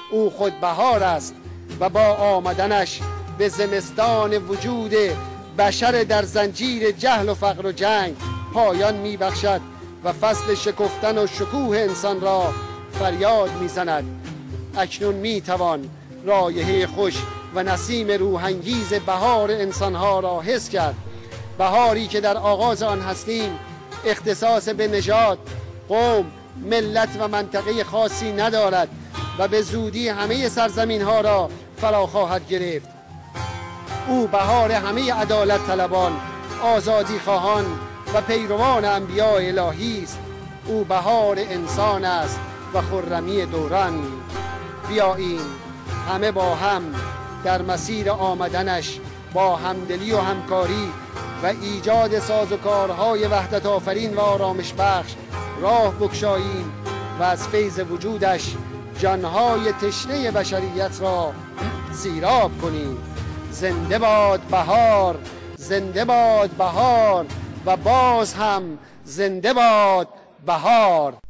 او خود بهار است و با آمدنش به زمستان وجود بشر در زنجیر جهل و فقر و جنگ پایان میبخشد و فصل شکفتن و شکوه انسان را فریاد میزند. اکنون میتوان رایحه خوش و نسیم روحانگیز بهار انسانها را حس کرد. بهاری که در آغاز آن هستیم اختصاص به نژاد، قوم، ملت و منطقه خاصی ندارد و به زودی همه سرزمین ها را فرا خواهد گرفت. او بهار همه عدالت طلبان، آزادی خواهان و پیروان انبیاء الهی است. او بهار انسان است و خرمی دوران. بیاییم همه با هم در مسیر آمدنش با همدلی و همکاری و ایجاد سازوکارهای وحدت آفرین و آرامش بخش راه بگشاییم و از فیض وجودش جانهای تشنه بشریت را سیراب کنیم. زنده باد بهار، زنده باد بهار و باز هم زنده باد بهار.